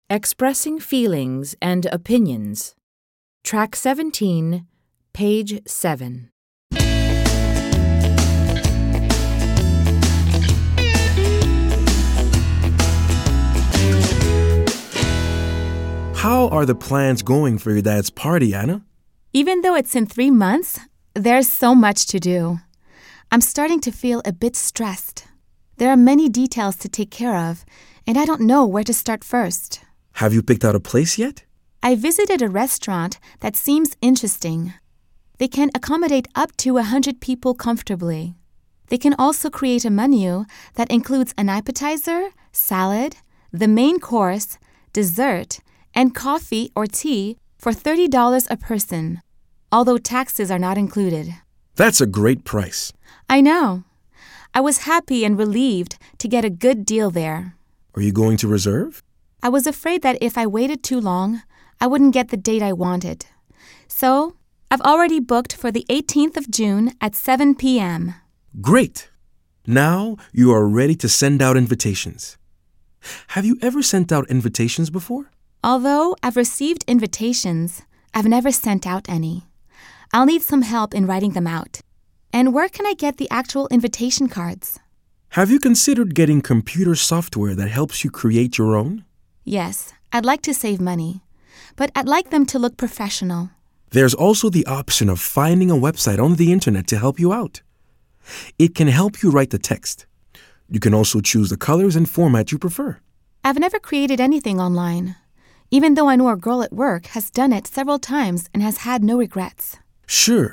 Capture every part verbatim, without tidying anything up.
Expressing Feelings and Opinions. Track seventeen, page seven. How are the plans going for your dad's party, Anna? Even though it's in three months, there's so much to do. I'm starting to feel a bit stressed. There are many details to take care of, and I don't know where to start first. Have you picked out a place yet? I visited a restaurant that seems interesting. They can accommodate up to one hundred people comfortably. They can also create a menu that includes an appetizer, salad, the main course, dessert, and coffee or tea for thirty dollars a person, although taxes are not included. That's a great price. I know. I was happy and relieved to get a good deal there. Are you going to reserve? I was afraid that if I waited too long, I wouldn't get the date I wanted. So, I've already booked for the eighteenth of June at seven p.m. Great! Now you are ready to send out invitations. Have you ever sent out invitations before? Although I've received invitations, I've never sent out any. I'll need some help in writing them out. And where can I get the actual invitation cards? Have you considered getting computer software that helps you create your own? Yes, I'd like to save money, but I'd like them to look professional. There's also the option of finding a website on the internet to help you out. It can help you write the text. You can also choose the colors and format you prefer. I've never created anything online, even though I know a girl at work has done it several times and has had no regrets. Sure.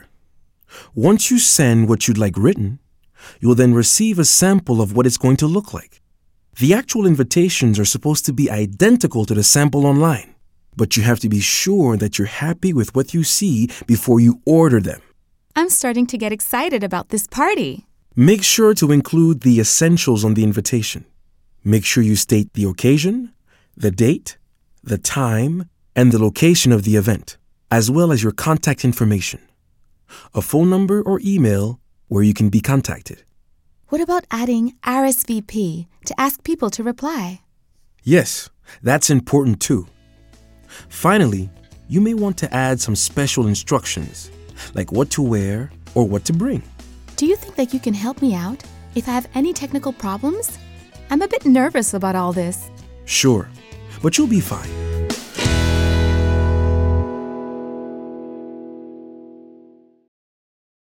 Once you send what you'd like written, you'll then receive a sample of what it's going to look like. The actual invitations are supposed to be identical to the sample online, but you have to be sure that you're happy with what you see before you order them. I'm starting to get excited about this party. Make sure to include the essentials on the invitation. Make sure you state the occasion, the date, the time, and the location of the event, as well as your contact information. A phone number or email where you can be contacted. What about adding R S V P to ask people to reply? Yes, that's important too. Finally, you may want to add some special instructions, like what to wear or what to bring. Do you think that you can help me out if I have any technical problems? I'm a bit nervous about all this. Sure, but you'll be fine.